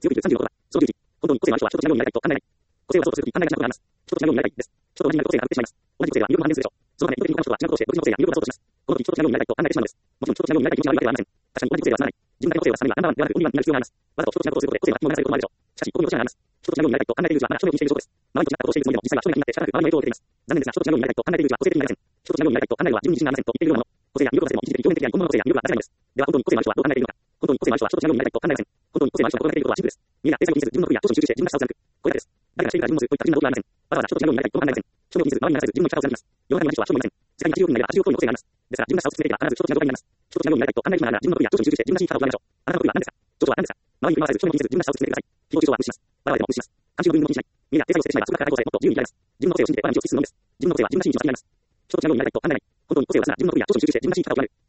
強く36は、その11、本当に個性のある人は人と違うようになりたいと考えない。個性を持つことをするとき考えがちなことがあります。人と違うようになりたいです。人と同じになる個性が発生してしまいます。同じ個性は魅力の半減するでしょう。そのため、人と他の人は違うことをして、独自の個性や魅力を出そうとします。この時、人と違うようになりたいと考えてしまうのです。もちろん人と違うようになりたい気持ちが悪いわけではありません。確かに同じ個性はつまらない。自分だけの個性を出すためにはナンバーワンであるオンリーワンになる必要があります。わざと人と違うことをすることで個性が肝をなされることもあるでしょう。しかし、ここに落ちがあります。人と違うようになりたいと考えているうちはまだ商業にしているそうです。周りと違ったことをしているつもりでも、実際は商業になって社会が周りの影響を受けています。残念ですが、人と違うようになりたいと考えているうちは個性的になりません。人と違うようになりたいと考えるのは自分に自信がありませんと言っているようなもの。個性や魅力の性も一時的に表面的であり、本物の個性や魅力はなぜないのです。では本当に個性のある人はどう考えているのか。本当に個性のある人は人と違うようになりたいと考えません。本当に個性のある人が心がけていることはシンプルです。みんな、性差を気にせず自分の得意や長所に集中して自分らしさを貫く。これだけです。誰がしているから自分もするといった不利な動機はありません。わざわざ人と違うようになりたいと考えません。商業を気にせず周りにならせず自分の生き方を貫きます。世の中には人は商業にいません。世界に80億人がいれば80億人の個性があります。ですから自分らしさを進めていけば必ず人と違う動機になります。人と違うようになりたいと考えるなら自分の得意や長所に集中して自分らしい生き方を貫きましょう。あなたの得意は何ですか。長所は何ですか。周りに振り回されず人に気にせず自分らしさを進めてください。誹謗中傷は無視します。笑われても無視します。監視を部員の気にしない。みんな、制裁をしてしまえば、すぐから解放され、もっと自由になれます。自分の個性を信じて我が道を突き進むのです。自分の個性は自分らしい道を先になります。人と違うようになりたいと考えない。本当に個性を出すなら自分の得意や長所に集中して自分らしい生き方を貫く。